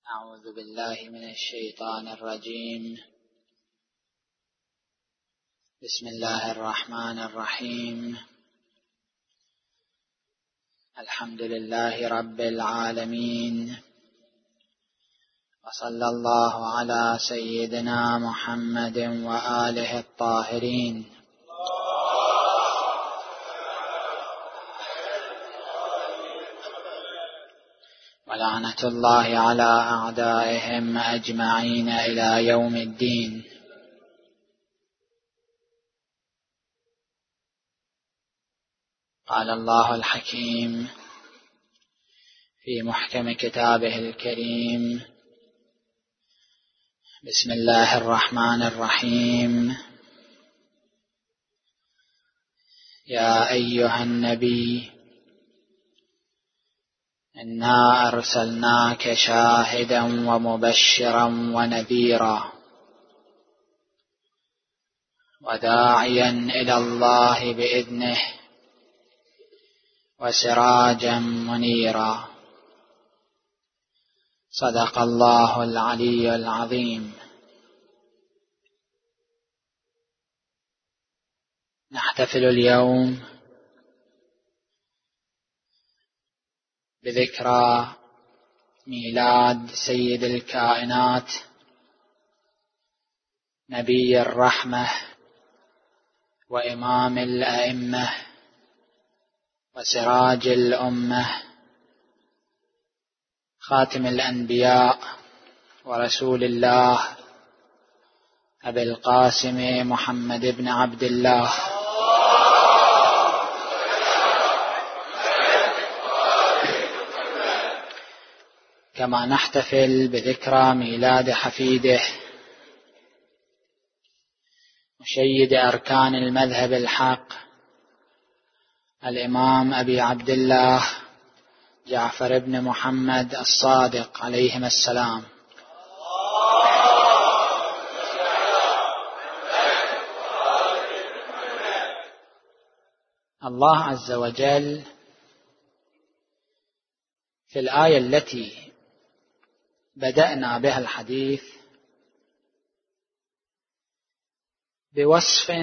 أعوذ بالله من الشيطان الرجيم. بسم الله الرحمن الرحيم. الحمد لله رب العالمين، وصلى الله على سيدنا محمد وآله الطاهرين. ولعنة الله على أعدائهم أجمعين إلى يوم الدين. قال الله الحكيم في محكم كتابه الكريم: بسم الله الرحمن الرحيم. يا أيها النبي إنا أرسلناك شاهدا ومبشرا ونذيرا وداعيا إلى الله بإذنه وسراجا منيرا. صدق الله العلي العظيم. نحتفل اليوم بذكرى ميلاد سيد الكائنات نبي الرحمة وإمام الأئمة وسراج الأمة، خاتم الأنبياء ورسول الله، أبي القاسم محمد بن عبد الله. كما نحتفل بذكرى ميلاد حفيده مشيد أركان المذهب الحق الإمام أبي عبد الله جعفر بن محمد الصادق عليهما السلام. الله عز وجل في الآية التي بدأنا بها الحديث بوصف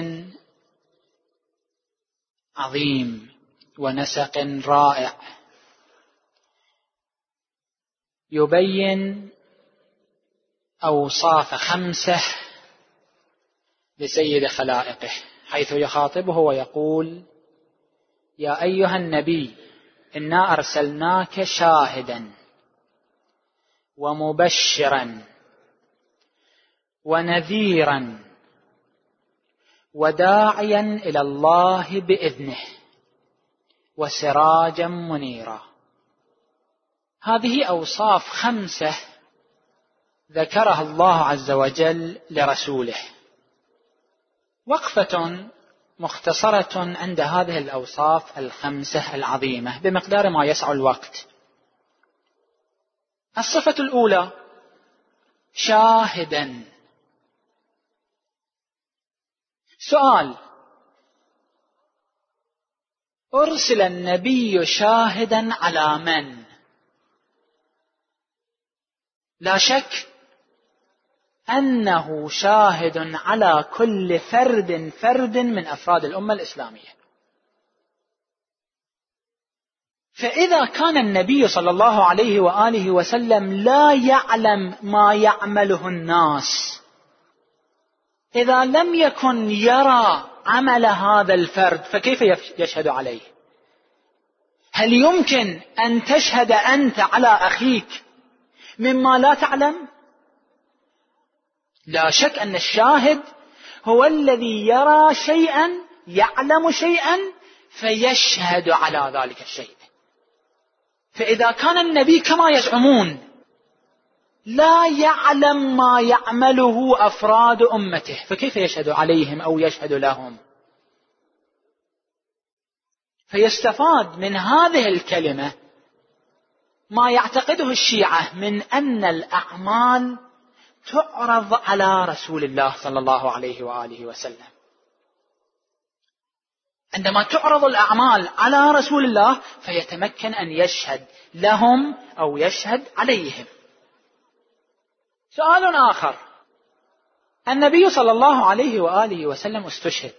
عظيم ونسق رائع يبين أوصاف 5 لسيد خلائقه، حيث يخاطبه ويقول: يا أيها النبي إنا أرسلناك شاهدا ومبشرا ونذيرا وداعيا إلى الله بإذنه وسراجا منيرا. هذه أوصاف 5 ذكرها الله عز وجل لرسوله. وقفة مختصرة عند هذه الأوصاف 5 العظيمة بمقدار ما يسع الوقت. الصفة الأولى: شاهدا. سؤال: أرسل النبي شاهدا على من؟ لا شك أنه شاهد على كل فرد من أفراد الأمة الإسلامية. فإذا كان النبي صلى الله عليه وآله وسلم لا يعلم ما يعمله الناس، إذا لم يكن يرى عمل هذا الفرد فكيف يشهد عليه؟ هل يمكن أن تشهد أنت على أخيك مما لا تعلم؟ لا شك أن الشاهد هو الذي يرى شيئا، يعلم شيئا، فيشهد على ذلك الشيء. فإذا كان النبي كما يزعمون لا يعلم ما يعمله أفراد أمته فكيف يشهد عليهم أو يشهد لهم؟ فيستفاد من هذه الكلمة ما يعتقده الشيعة من أن الأعمال تعرض على رسول الله صلى الله عليه وآله وسلم. عندما تعرض الأعمال على رسول الله فيتمكن أن يشهد لهم أو يشهد عليهم. سؤال آخر: النبي صلى الله عليه وآله وسلم استشهد،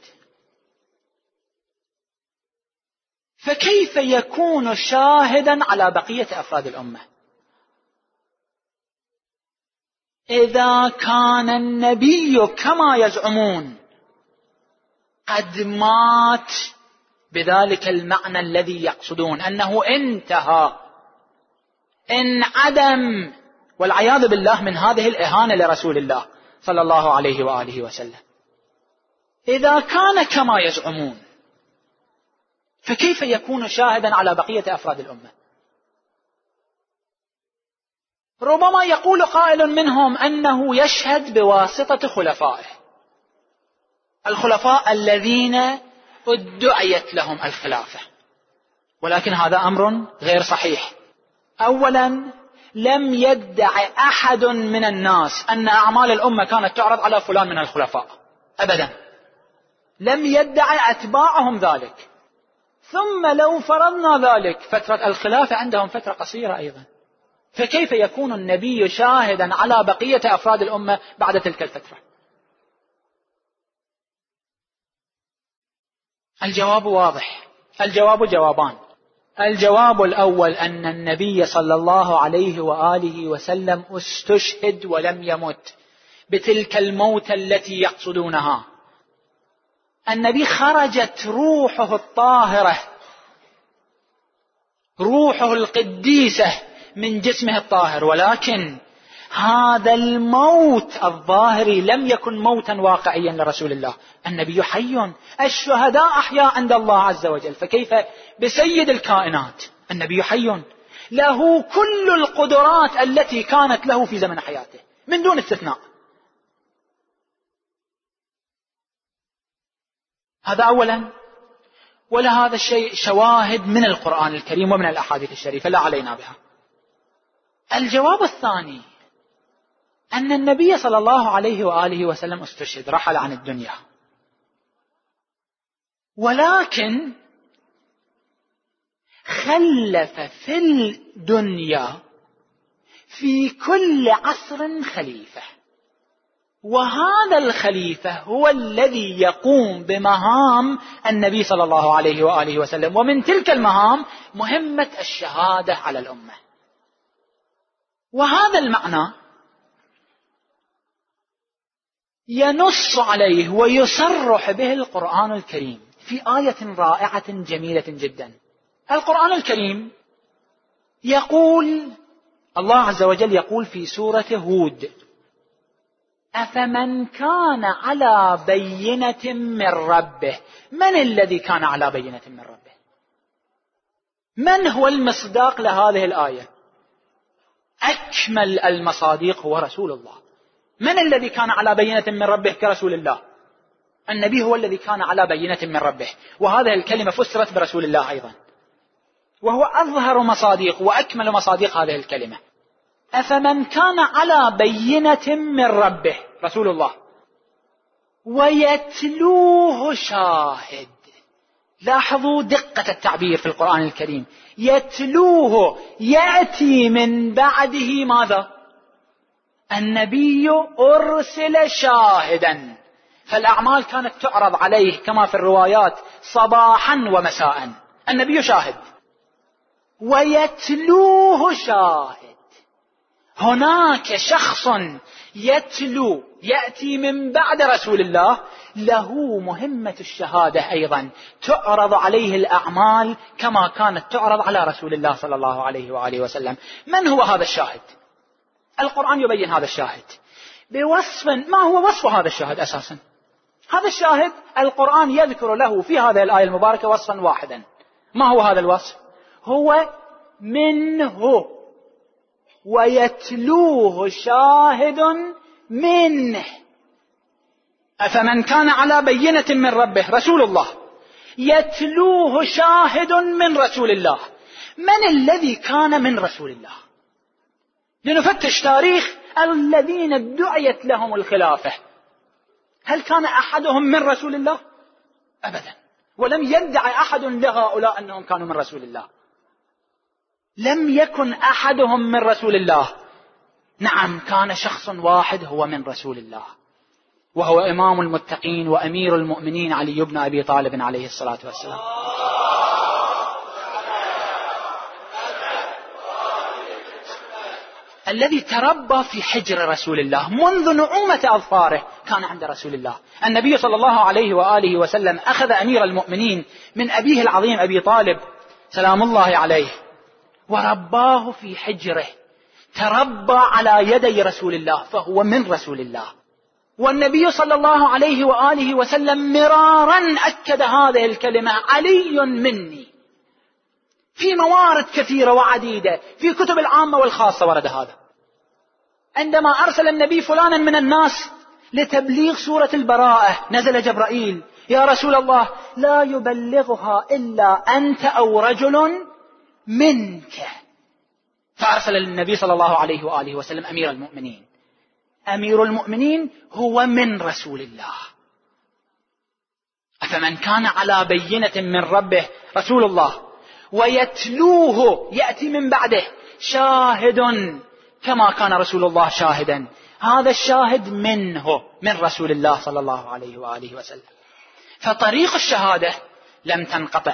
فكيف يكون شاهدا على بقية أفراد الأمة؟ إذا كان النبي كما يزعمون قد مات بذلك المعنى الذي يقصدون أنه انتهى، انعدم، والعياذ بالله من هذه الإهانة لرسول الله صلى الله عليه وآله وسلم، إذا كان كما يزعمون فكيف يكون شاهدا على بقية أفراد الأمة؟ ربما يقول قائل منهم أنه يشهد بواسطة خلفائه، الخلفاء الذين ادعيت لهم الخلافة، ولكن هذا أمر غير صحيح. أولا، لم يدعي أحد من الناس أن أعمال الأمة كانت تعرض على فلان من الخلفاء أبدا، لم يدعي أتباعهم ذلك. ثم لو فرضنا ذلك، فترة الخلافة عندهم فترة قصيرة أيضا، فكيف يكون النبي شاهدا على بقية أفراد الأمة بعد تلك الفترة؟ الجواب واضح، الجواب جوابان. الجواب الأول أن النبي صلى الله عليه وآله وسلم استشهد ولم يمت بتلك الموت التي يقصدونها. النبي خرجت روحه الطاهرة، روحه القديسة من جسمه الطاهر، ولكن هذا الموت الظاهري لم يكن موتا واقعيا لرسول الله. النبي حي، الشهداء أحياء عند الله عز وجل، فكيف بسيد الكائنات؟ النبي حي له كل القدرات التي كانت له في زمن حياته من دون استثناء. هذا أولا، ولهذا الشيء شواهد من القرآن الكريم ومن الأحاديث الشريفة لا علينا بها. الجواب الثاني أن النبي صلى الله عليه وآله وسلم استشهد، رحل عن الدنيا، ولكن خلف في الدنيا في كل عصر خليفة، وهذا الخليفة هو الذي يقوم بمهام النبي صلى الله عليه وآله وسلم، ومن تلك المهام مهمة الشهادة على الأمة. وهذا المعنى ينص عليه ويصرح به القرآن الكريم في آية رائعة جميلة جدا. القرآن الكريم يقول، الله عز وجل يقول في سورة هود: أفمن كان على بينة من ربه. من الذي كان على بينة من ربه؟ من هو المصداق لهذه الآية؟ أكمل المصاديق هو رسول الله. من الذي كان على بينة من ربه كرسول الله؟ النبي هو الذي كان على بينة من ربه، وهذه الكلمة فسرت برسول الله أيضا، وهو أظهر مصاديق وأكمل مصاديق هذه الكلمة. أفمن كان على بينة من ربه، رسول الله، ويتلوه شاهد. لاحظوا دقة التعبير في القرآن الكريم، يتلوه، يأتي من بعده ماذا؟ النبي أرسل شاهدا، فالأعمال كانت تعرض عليه كما في الروايات صباحا ومساء، النبي شاهد. ويتلوه شاهد، هناك شخص يتلو، يأتي من بعد رسول الله، له مهمة الشهادة أيضا، تعرض عليه الأعمال كما كانت تعرض على رسول الله صلى الله عليه وآله وسلم. من هو هذا الشاهد؟ القرآن يبين هذا الشاهد بوصف. ما هو وصف هذا الشاهد أساسا؟ هذا الشاهد القرآن يذكر له في هذه الآية المباركة وصفا واحدا. ما هو هذا الوصف؟ هو منه، ويتلوه شاهد منه. أفمن كان على بينة من ربه، رسول الله، يتلوه شاهد من رسول الله. من الذي كان من رسول الله؟ لنفتش تاريخ الذين ادعيت لهم الخلافة. هل كان أحدهم من رسول الله؟ أبدا، ولم يدعي أحد لهؤلاء أنهم كانوا من رسول الله. لم يكن أحدهم من رسول الله، نعم، كان شخص واحد هو من رسول الله، وهو إمام المتقين وأمير المؤمنين علي بن أبي طالب عليه الصلاة والسلام، الذي تربى في حجر رسول الله منذ نعومة أظفاره. كان عند رسول الله. النبي صلى الله عليه وآله وسلم أخذ أمير المؤمنين من أبيه العظيم أبي طالب سلام الله عليه ورباه في حجره، تربى على يدي رسول الله، فهو من رسول الله. والنبي صلى الله عليه وآله وسلم مرارا أكد هذه الكلمة: علي مني. في موارد كثيرة وعديدة في كتب العامة والخاصة ورد هذا. عندما أرسل النبي فلانا من الناس لتبليغ سورة البراءة، نزل جبرائيل: يا رسول الله، لا يبلغها إلا أنت أو رجل منك. فأرسل النبي صلى الله عليه وآله وسلم أمير المؤمنين. أمير المؤمنين هو من رسول الله. أفمن كان على بينة من ربه رسول الله ويتلوه يأتي من بعده شاهد كما كان رسول الله شاهدا. هذا الشاهد منه، من رسول الله صلى الله عليه وآله وسلم. فطريق الشهادة لم تنقطع،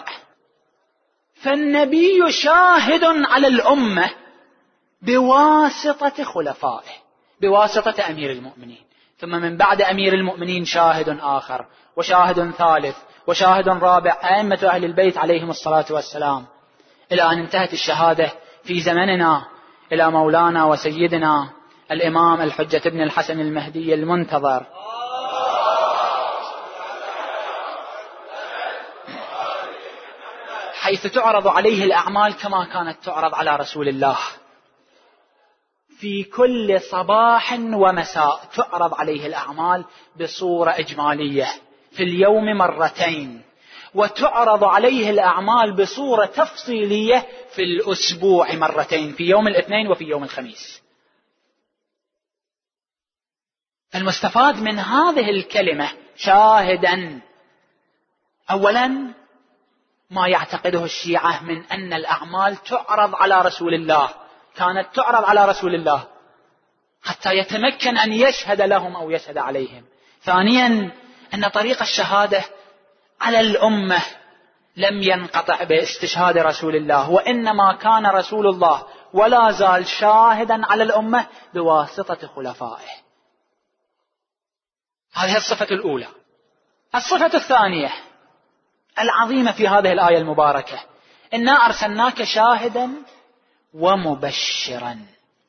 فالنبي شاهد على الأمة بواسطة خلفائه، بواسطة أمير المؤمنين، ثم من بعد أمير المؤمنين شاهد آخر وشاهد ثالث وشاهد رابع، أئمة أهل البيت عليهم الصلاة والسلام، إلى أن انتهت الشهادة في زمننا إلى مولانا وسيدنا الإمام الحجة ابن الحسن المهدي المنتظر، حيث تعرض عليه الأعمال كما كانت تعرض على رسول الله. في كل صباح ومساء تعرض عليه الأعمال بصورة إجمالية، في اليوم مرتين، وتعرض عليه الأعمال بصورة تفصيلية في الأسبوع مرتين، في يوم الاثنين وفي يوم الخميس. المستفاد من هذه الكلمة شاهدا، أولا ما يعتقده الشيعة من أن الأعمال تعرض على رسول الله، كانت تعرض على رسول الله حتى يتمكن أن يشهد لهم أو يشهد عليهم. ثانيا أن طريق الشهادة على الأمة لم ينقطع باستشهاد رسول الله، وإنما كان رسول الله ولا زال شاهدا على الأمة بواسطة خلفائه. هذه الصفة الأولى. الصفة الثانية العظيمة في هذه الآية المباركة: إنا أرسلناك شاهدا ومبشرا.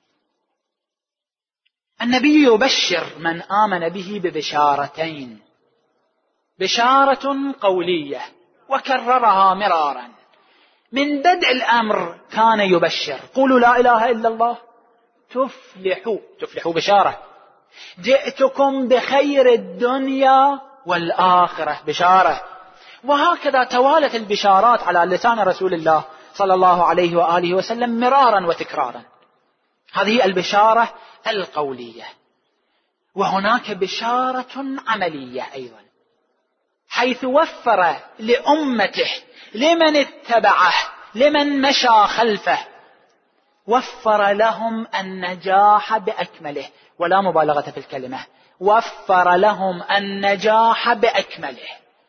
النبي يبشر من آمن به ببشارتين: بشارة قولية وكررها مرارا من بدء الأمر، كان يبشر: قولوا لا إله إلا الله تفلحوا، بشارة. جئتكم بخير الدنيا والآخرة، بشارة. وهكذا توالت البشارات على لسان رسول الله صلى الله عليه وآله وسلم مرارا وتكرارا. هذه البشارة القولية. وهناك بشارة عملية أيضا، حيث وفر لأمته، لمن اتبعه، لمن مشى خلفه، وفر لهم النجاح بأكمله، ولا مبالغة في الكلمة، وفر لهم النجاح بأكمله.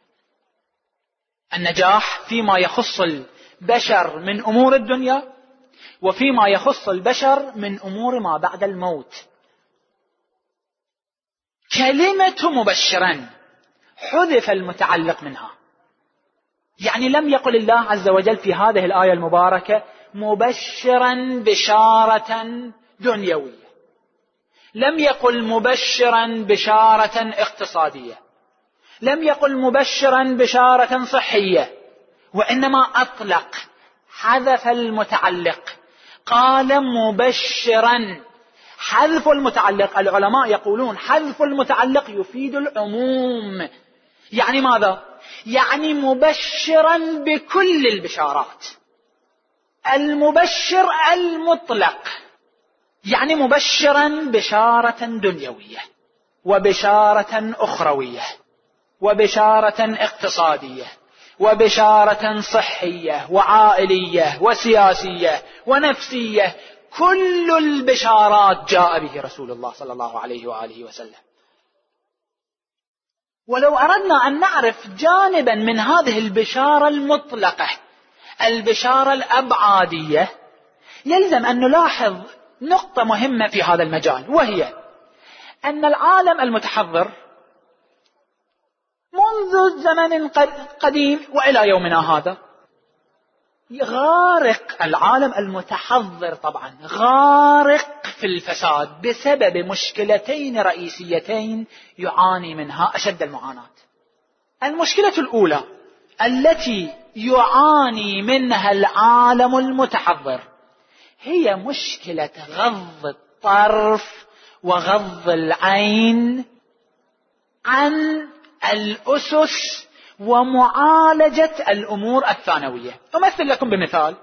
النجاح فيما يخص البشر من أمور الدنيا، وفيما يخص البشر من أمور ما بعد الموت. كلمة مبشرا حذف المتعلق منها، يعني لم يقل الله عز وجل في هذه الآية المباركة مبشرا بشارة دنيوية، لم يقل مبشرا بشارة اقتصادية، لم يقل مبشرا بشارة صحية، وإنما أطلق، حذف المتعلق، قال مبشرا. حذف المتعلق، العلماء يقولون حذف المتعلق يفيد العموم. يعني ماذا؟ يعني مبشرا بكل البشارات. المبشر المطلق يعني مبشرا بشارة دنيوية وبشارة أخروية وبشارة اقتصادية وبشارة صحية وعائلية وسياسية ونفسية، كل البشارات جاء به رسول الله صلى الله عليه وآله وسلم. ولو أردنا أن نعرف جانبا من هذه البشارة المطلقة، البشارة الأبعادية، يلزم أن نلاحظ نقطة مهمة في هذا المجال، وهي أن العالم المتحضر منذ زمن قديم وإلى يومنا هذا غارق، العالم المتحضر طبعا غارق في الفساد بسبب مشكلتين رئيسيتين يعاني منها أشد المعاناة. المشكلة الأولى التي يعاني منها العالم المتحضر هي مشكلة غض الطرف وغض العين عن الأسس ومعالجة الأمور الثانوية. أمثل لكم بمثال: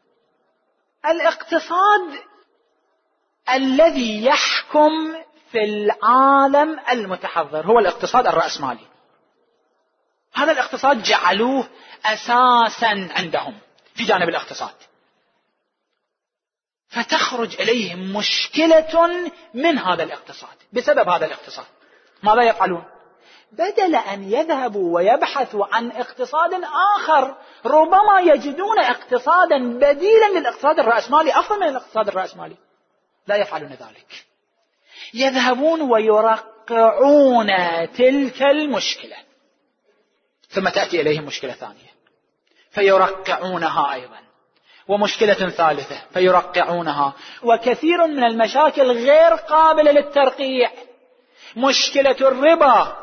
الاقتصاد الذي يحكم في العالم المتحضر هو الاقتصاد الرأسمالي. هذا الاقتصاد جعلوه أساسا عندهم في جانب الاقتصاد، فتخرج إليهم مشكلة من هذا الاقتصاد. بسبب هذا الاقتصاد ماذا يفعلون؟ بدل أن يذهبوا ويبحثوا عن اقتصاد آخر ربما يجدون اقتصادا بديلا للاقتصاد الرأسمالي أفضل من الاقتصاد الرأسمالي، لا يفعلون ذلك. يذهبون ويرقعون تلك المشكلة، ثم تأتي إليهم مشكلة ثانية فيرقعونها أيضا، ومشكلة ثالثة فيرقعونها، وكثير من المشاكل غير قابلة للترقيع. مشكلة الربا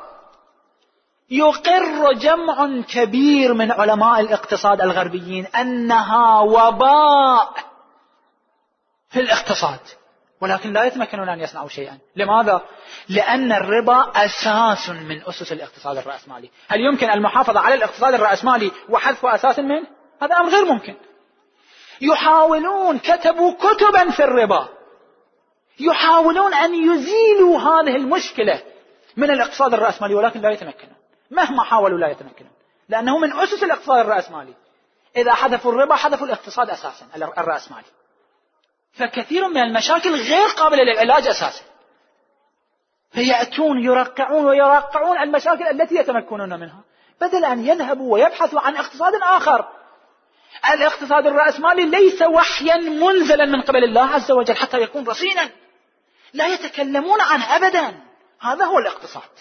يقر جمع كبير من علماء الاقتصاد الغربيين أنها وباء في الاقتصاد، ولكن لا يتمكنون أن يصنعوا شيئا. لماذا؟ لأن الربا أساس من أسس الاقتصاد الرأسمالي. هل يمكن المحافظة على الاقتصاد الرأسمالي وحذف أساس منه؟ هذا أمر غير ممكن. يحاولون، كتبوا كتبا في الربا، يحاولون أن يزيلوا هذه المشكلة من الاقتصاد الرأسمالي، ولكن لا يتمكنون. مهما حاولوا لا يتمكنون، لأنه من أسس الاقتصاد الرأسمالي. إذا حذفوا الربا حذفوا الاقتصاد أساسا الرأسمالي، فكثير من المشاكل غير قابلة للعلاج أساسا. فيأتون يرقعون ويرقعون المشاكل التي يتمكنون منها بدل أن يذهبوا ويبحثوا عن اقتصاد آخر. الاقتصاد الرأسمالي ليس وحيا منزلا من قبل الله عز وجل حتى يكون رصينا، لا يتكلمون عنه أبدا. هذا هو الاقتصاد،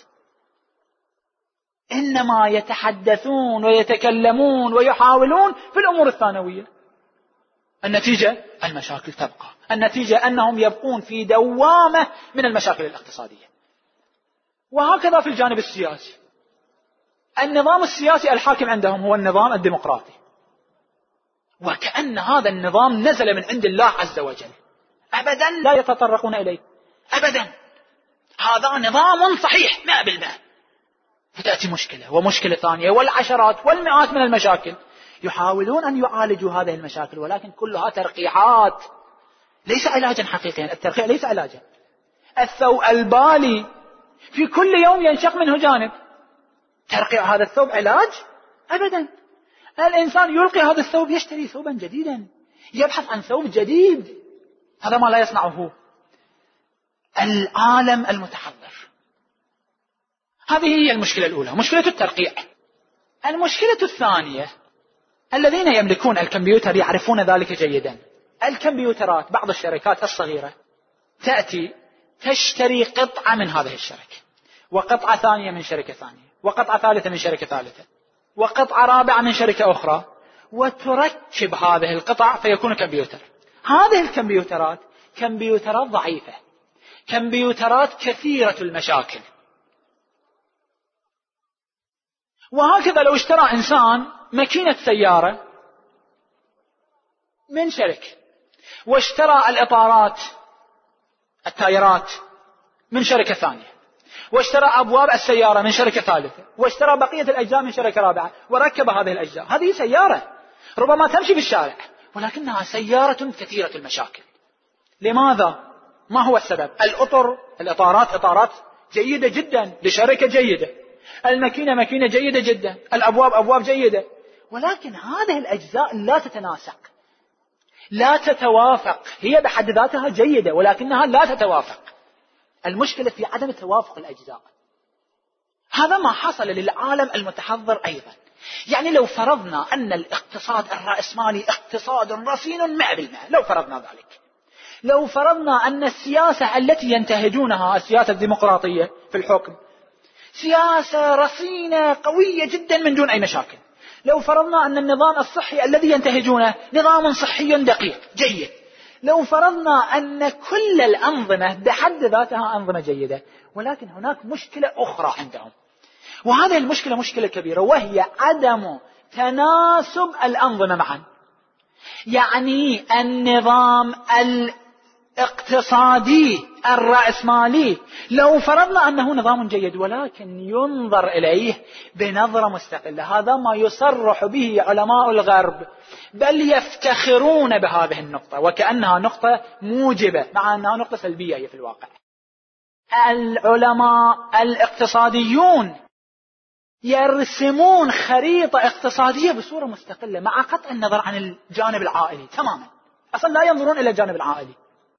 إنما يتحدثون ويتكلمون ويحاولون في الأمور الثانوية. النتيجة المشاكل تبقى، النتيجة أنهم يبقون في دوامة من المشاكل الاقتصادية. وهكذا في الجانب السياسي، النظام السياسي الحاكم عندهم هو النظام الديمقراطي، وكأن هذا النظام نزل من عند الله عز وجل، أبدا لا يتطرقون إليه أبدا. هذا نظام صحيح 100%. فتأتي مشكلة ومشكلة ثانية والعشرات والمئات من المشاكل، يحاولون أن يعالجوا هذه المشاكل، ولكن كلها ترقيعات ليس علاجا حقيقيا. الترقيع ليس علاجا. الثوب البالي في كل يوم ينشق منه جانب، ترقيع هذا الثوب علاج؟ أبدا. الإنسان يلقي هذا الثوب يشتري ثوبا جديدا، يبحث عن ثوب جديد. هذا ما لا يصنعه العالم المتحضر. هذه هي المشكلة الأولى، مشكلة الترقيع. المشكلة الثانية، الذين يملكون الكمبيوتر يعرفون ذلك جيدا. الكمبيوترات، بعض الشركات الصغيرة تأتي تشتري قطعة من هذه الشركة، وقطعة ثانية من شركة ثانية، وقطعة ثالثة من شركة ثالثة، وقطعة رابعة من شركة أخرى، وتركب هذه القطع فيكون كمبيوتر. هذه الكمبيوترات كمبيوترات ضعيفة، كمبيوترات كثيرة المشاكل. وهكذا لو اشترى إنسان ماكينة سيارة من شركة، واشترى الإطارات التايرات من شركة ثانية، واشترى أبواب السيارة من شركة ثالثة، واشترى بقية الأجزاء من شركة رابعة، وركب هذه الأجزاء. هذه سيارة ربما تمشي في الشارع، ولكنها سيارة كثيرة المشاكل. لماذا؟ ما هو السبب؟ الإطارات إطارات جيدة جدا لشركة جيدة، الماكينة ماكينة جيدة جدا، الأبواب أبواب جيدة، ولكن هذه الأجزاء لا تتناسق. لا تتوافق، هي بحد ذاتها جيدة ولكنها لا تتوافق. المشكلة في عدم توافق الأجزاء. هذا ما حصل للعالم المتحضر أيضا. يعني لو فرضنا أن الاقتصاد الرأسمالي اقتصاد رصين 100%، لو فرضنا ذلك، لو فرضنا أن السياسة التي ينتهجونها السياسة الديمقراطية في الحكم سياسة رصينة قوية جدا من دون أي مشاكل، لو فرضنا أن النظام الصحي الذي ينتهجونه نظام صحي دقيق جيد، لو فرضنا أن كل الأنظمة بحد ذاتها أنظمة جيدة، ولكن هناك مشكلة أخرى عندهم، وهذه المشكلة مشكلة كبيرة، وهي عدم تناسب الأنظمة معا. يعني النظام الاقتصادي الرأسمالي لو فرضنا أنه نظام جيد ولكن ينظر إليه بنظرة مستقلة، هذا ما يصرح به علماء الغرب، بل يفتخرون بهذه النقطة وكأنها نقطة موجبة مع أنها نقطة سلبية هي في الواقع. العلماء الاقتصاديون يرسمون خريطة اقتصادية بصورة مستقلة مع قطع النظر عن الجانب العائلي تماما، أصلا لا ينظرون إلى الجانب العائلي.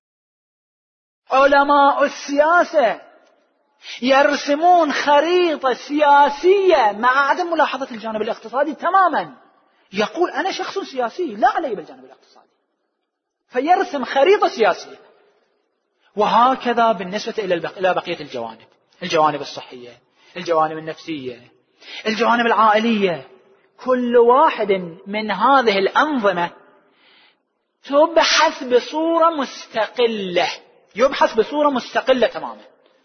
علماء السياسة يرسمون خريطة سياسية مع عدم ملاحظة الجانب الاقتصادي تماما، يقول أنا شخص سياسي لا علي بالجانب الاقتصادي، فيرسم خريطة سياسية. وهكذا بالنسبة إلى بقية الجوانب الصحية، الجوانب النفسية، الجوانب العائلية، كل واحد من هذه الأنظمة تبحث بصورة مستقلة تماما.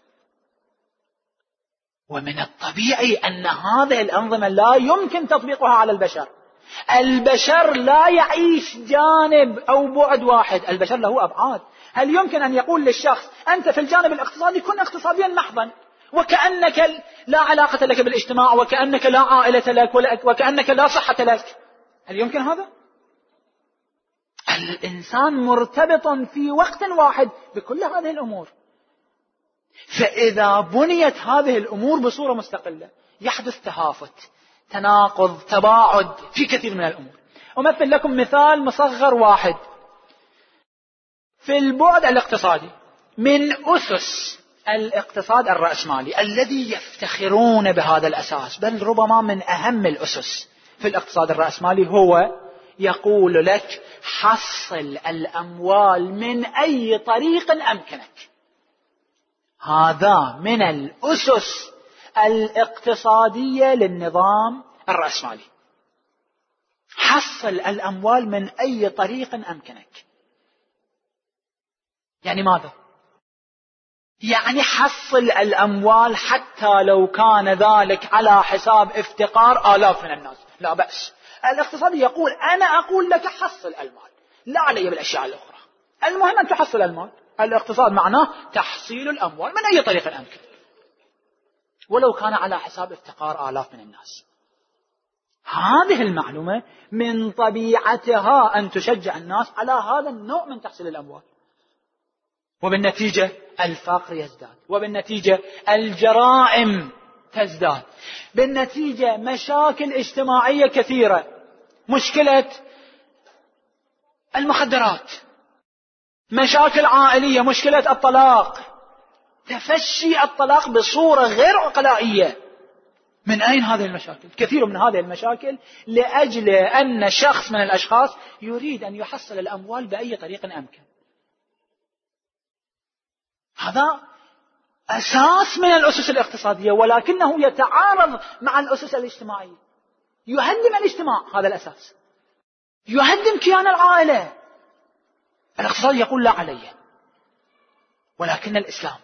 ومن الطبيعي أن هذه الأنظمة لا يمكن تطبيقها على البشر. البشر لا يعيش جانب أو بعد واحد، البشر له أبعاد. هل يمكن أن يقول للشخص أنت في الجانب الاقتصادي كن اقتصاديا محضا، وكأنك لا علاقة لك بالاجتماع، وكأنك لا عائلة لك، وكأنك لا صحة لك؟ هل يمكن هذا؟ الإنسان مرتبط في وقت واحد بكل هذه الأمور. فإذا بنيت هذه الأمور بصورة مستقلة يحدث تهافت، تناقض، تباعد في كثير من الأمور. أمثل لكم مثال مصغر واحد. في البعد الاقتصادي، من أسس الاقتصاد الرأسمالي الذي يفتخرون بهذا الأساس، بل ربما من أهم الأسس في الاقتصاد الرأسمالي، هو يقول لك حصل الأموال من أي طريق أمكنك. هذا من الأسس الاقتصادية للنظام الرأسمالي. حصل الأموال من أي طريق أمكنك. يعني ماذا؟ يعني حصل الأموال حتى لو كان ذلك على حساب افتقار آلاف من الناس، لا بأس. الاقتصادي يقول أنا أقول لك حصل المال، لا علي بالأشياء الأخرى، المهم أن تحصل المال. الاقتصاد معناه تحصيل الأموال من أي طريق أمكن، ولو كان على حساب افتقار آلاف من الناس. هذه المعلومة من طبيعتها أن تشجع الناس على هذا النوع من تحصيل الأموال، وبالنتيجة الفقر يزداد، وبالنتيجة الجرائم تزداد، بالنتيجة مشاكل اجتماعية كثيرة، مشكلة المخدرات، مشاكل عائلية، مشكلة الطلاق، تفشي الطلاق بصورة غير عقلائية. من أين هذه المشاكل؟ كثير من هذه المشاكل لأجل أن شخص من الأشخاص يريد أن يحصل الأموال بأي طريق أمكن. هذا أساس من الأسس الاقتصادية، ولكنه يتعارض مع الأسس الاجتماعية. يهدم الاجتماع هذا الأساس، يهدم كيان العائلة. الاقتصاد يقول لا عليه، ولكن الإسلام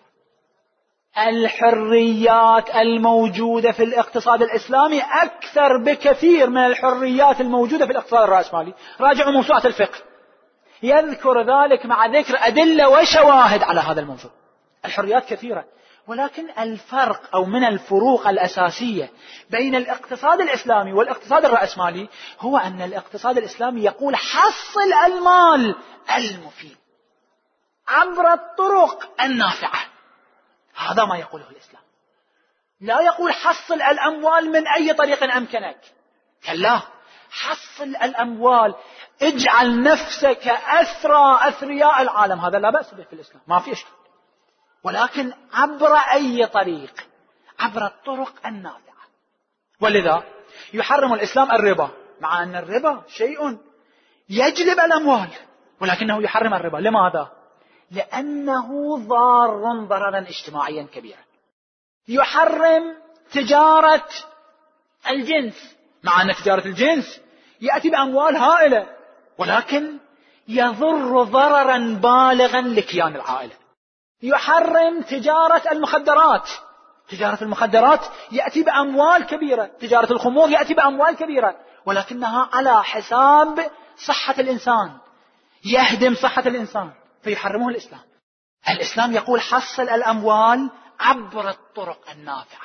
الحريات الموجودة في الاقتصاد الإسلامي أكثر بكثير من الحريات الموجودة في الاقتصاد الرأسمالي. راجعوا موسوعة الفقه، يذكر ذلك مع ذكر أدلة وشواهد على هذا الموضوع. الحريات كثيرة، ولكن الفرق أو من الفروق الأساسية بين الاقتصاد الإسلامي والاقتصاد الرأسمالي هو أن الاقتصاد الإسلامي يقول حصل المال المفيد عبر الطرق النافعة. هذا ما يقوله الإسلام. لا يقول حصل الأموال من أي طريق أمكنك، كلا، حصل الأموال، اجعل نفسك أثرياء العالم، هذا لا بأس به في الإسلام، ما في إشكال، ولكن عبر أي طريق؟ عبر الطرق النافعة. ولذا يحرم الإسلام الربا، مع أن الربا شيء يجلب الأموال، ولكنه يحرم الربا. لماذا؟ لأنه ضار ضررا اجتماعيا كبيرا. يحرم تجارة الجنس، مع أن تجارة الجنس يأتي بأموال هائلة، ولكن يضر ضررا بالغا لكيان العائلة. يحرم تجارة المخدرات، تجارة المخدرات يأتي بأموال كبيرة، تجارة الخمور يأتي بأموال كبيرة، ولكنها على حساب صحة الإنسان، يهدم صحة الإنسان، فيحرمه الإسلام. الإسلام يقول حصل الأموال عبر الطرق النافعة،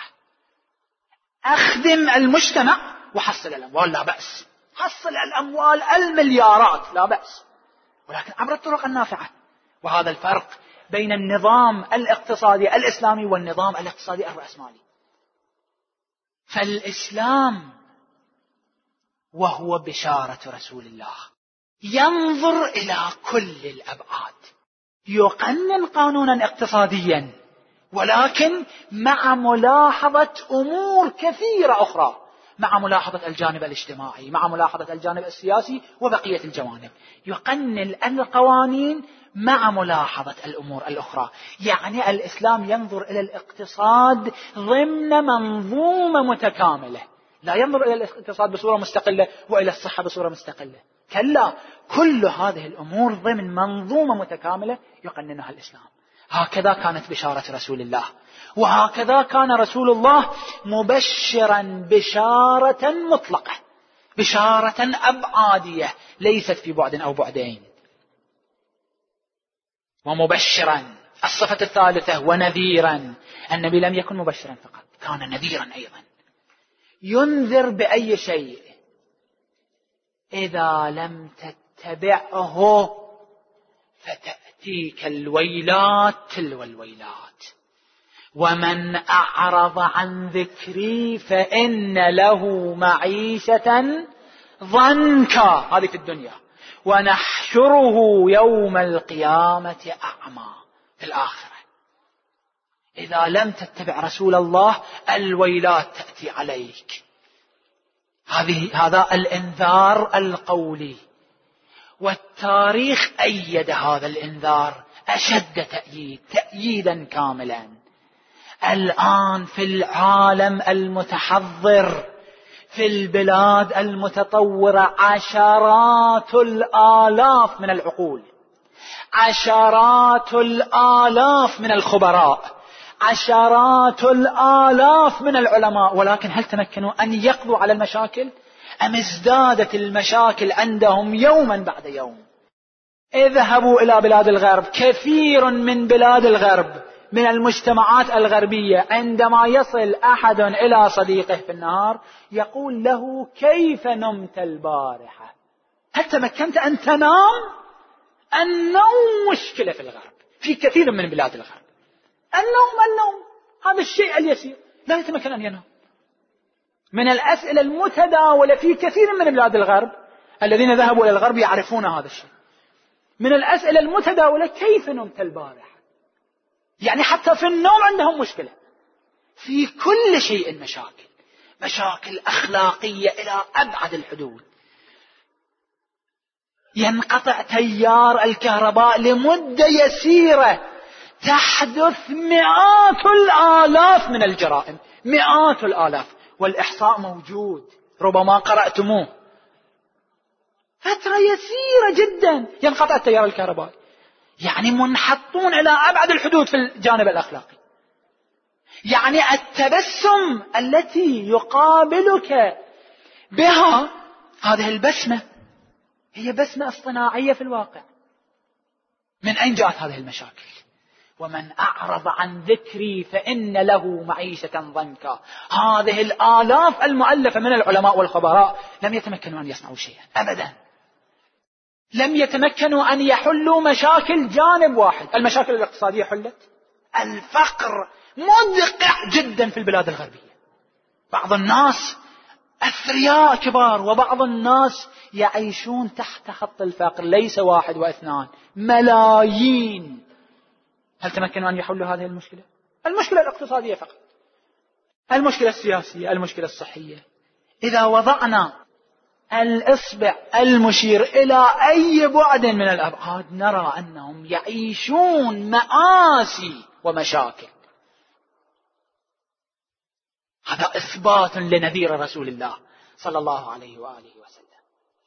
أخدم المجتمع وحصل الأموال لا بأس، حصل الأموال المليارات لا بأس، ولكن عبر الطرق النافعة. وهذا الفرق بين النظام الاقتصادي الإسلامي والنظام الاقتصادي الرأسمالي. فالإسلام وهو بشارة رسول الله ينظر إلى كل الأبعاد، يقنن قانونا اقتصاديا، ولكن مع ملاحظة أمور كثيرة أخرى، مع ملاحظة الجانب الاجتماعي، مع ملاحظة الجانب السياسي وبقية الجوانب. يقنن القوانين مع ملاحظة الأمور الأخرى. يعني الإسلام ينظر إلى الاقتصاد ضمن منظومة متكاملة، لا ينظر إلى الاقتصاد بصورة مستقلة وإلى الصحة بصورة مستقلة، كلا، كل هذه الأمور ضمن منظومة متكاملة يقننها الإسلام. هكذا كانت بشارة رسول الله، وهكذا كان رسول الله مبشرا بشارة مطلقة، بشارة أبعادية ليست في بعد أو بعدين. ومبشرا، الصفة الثالثة، ونذيرا. النبي لم يكن مبشرا فقط، كان نذيرا أيضا. ينذر بأي شيء؟ إذا لم تتبعه فتأتيك الويلات تلو الويلات، ومن أعرض عن ذكري فإن له معيشة ضنكا، هذه في الدنيا، ونحشره يوم القيامة أعمى في الآخرة. إذا لم تتبع رسول الله الويلات تأتي عليك. هذا الإنذار القولي، والتاريخ أيد هذا الإنذار أشد تأييدا كاملا. الآن في العالم المتحضر، في البلاد المتطورة، عشرات الآلاف من العقول، عشرات الآلاف من الخبراء، عشرات الآلاف من العلماء، ولكن هل تمكنوا أن يقضوا على المشاكل؟ أم ازدادت المشاكل عندهم يوما بعد يوم؟ اذهبوا إلى بلاد الغرب، كثير من بلاد الغرب من المجتمعات الغربية عندما يصل أحد إلى صديقه في النهار يقول له: كيف نمت البارحة؟ هل تمكنت أن تنام؟ النوم مشكلة في الغرب، في كثير من بلاد الغرب. النوم هذا الشيء اليسير، لا يتمكن أن ينام. من الأسئلة المتداولة في كثير من بلاد الغرب، الذين ذهبوا إلى الغرب يعرفون هذا الشيء، من الأسئلة المتداولة: كيف نمت البارحة؟ يعني حتى في النوم عندهم مشكلة. في كل شيء مشاكل أخلاقية إلى أبعد الحدود. ينقطع تيار الكهرباء لمدة يسيرة، تحدث مئات الآلاف من الجرائم، مئات الآلاف، والإحصاء موجود، ربما قرأتموه. فترة يسيرة جدا ينقطع التيار الكهربائي. يعني منحطون إلى أبعد الحدود في الجانب الأخلاقي. يعني التبسم التي يقابلك بها هذه البسمة هي بسمة اصطناعية في الواقع. من أين جاءت هذه المشاكل؟ ومن أعرض عن ذكري فإن له معيشة ضنكا. هذه الآلاف المؤلفة من العلماء والخبراء لم يتمكنوا أن يصنعوا شيئا أبدا، لم يتمكنوا أن يحلوا مشاكل جانب واحد. المشاكل الاقتصادية حلت، الفقر مدقع جدا في البلاد الغربية. بعض الناس أثرياء كبار، وبعض الناس يعيشون تحت خط الفقر، ليس 1 و2، ملايين. هل تمكنوا أن يحلوا هذه المشكلة؟ المشكلة الاقتصادية فقط، المشكلة السياسية، المشكلة الصحية. إذا وضعنا الإصبع المشير إلى أي بعد من الأبعاد نرى أنهم يعيشون مآسي ومشاكل. هذا إثبات لنذير رسول الله صلى الله عليه وآله وسلم.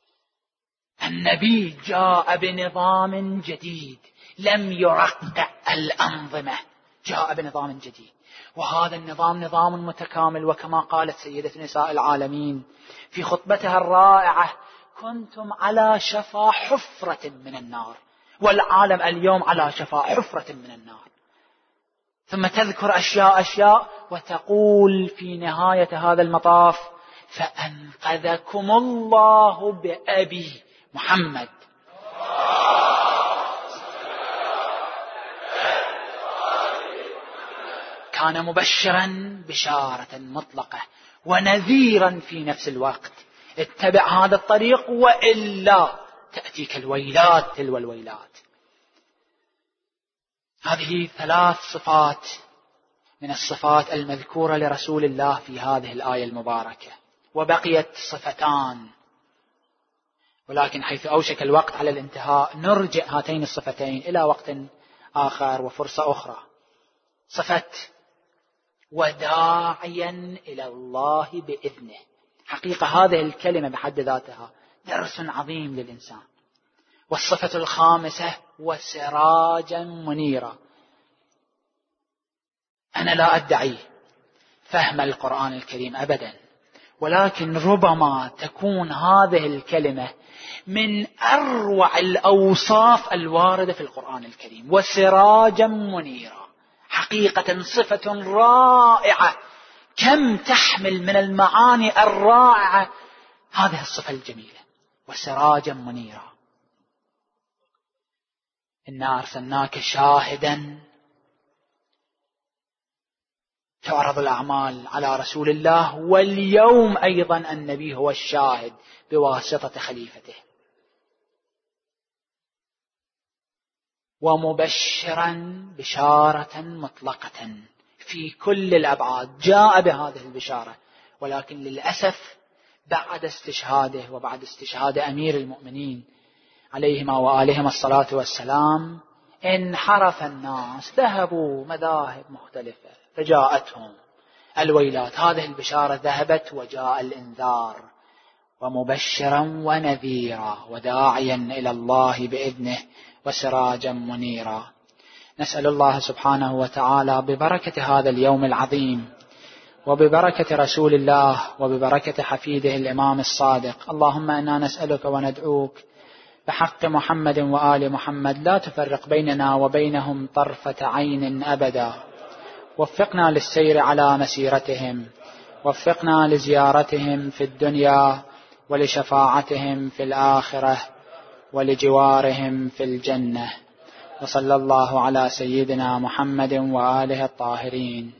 النبي جاء بنظام جديد، لم يرقع الأنظمة، جاء بنظام جديد، وهذا النظام نظام متكامل. وكما قالت سيدة نساء العالمين في خطبتها الرائعة: كنتم على شفا حفرة من النار، والعالم اليوم على شفا حفرة من النار. ثم تذكر أشياء وتقول في نهاية هذا المطاف: فأنقذكم الله بأبي محمد. كان مبشرا بشارة مطلقة ونذيرا في نفس الوقت. اتبع هذا الطريق وإلا تأتيك الويلات تلو الويلات. هذه 3 صفات من الصفات المذكورة لرسول الله في هذه الآية المباركة، وبقيت 2 ولكن حيث أوشك الوقت على الانتهاء نرجع هاتين 2 إلى وقت آخر وفرصة أخرى. صفة وداعيا إلى الله بإذنه، حقيقة هذه الكلمة بحد ذاتها درس عظيم للإنسان. والصفة 5 وسراجا منيرا. أنا لا أدعي فهم القرآن الكريم أبدا، ولكن ربما تكون هذه الكلمة من أروع الأوصاف الواردة في القرآن الكريم. وسراجا منيرا، حقيقة صفة رائعة، كم تحمل من المعاني الرائعة هذه الصفة الجميلة. وسراجا منيرا، إنا أرسلناك شاهدا. تعرض الأعمال على رسول الله، واليوم أيضا النبي هو الشاهد بواسطة خليفته. ومبشرا بشارة مطلقة في كل الأبعاد، جاء بهذه البشارة، ولكن للأسف بعد استشهاده وبعد استشهاد أمير المؤمنين عليهما وآلهما الصلاة والسلام انحرف الناس، ذهبوا مذاهب مختلفة، فجاءتهم الويلات. هذه البشارة ذهبت وجاء الإنذار. ومبشرا ونذيرا وداعيا إلى الله بإذنه وسراجا منيرا. نسأل الله سبحانه وتعالى ببركة هذا اليوم العظيم وببركة رسول الله وببركة حفيده الإمام الصادق، اللهم إنا نسألك وندعوك بحق محمد وآل محمد لا تفرق بيننا وبينهم طرفة عين أبدا. وفقنا للسير على مسيرتهم، وفقنا لزيارتهم في الدنيا ولشفاعتهم في الآخرة ولجوارهم في الجنة. وصلى الله على سيدنا محمد وآله الطاهرين.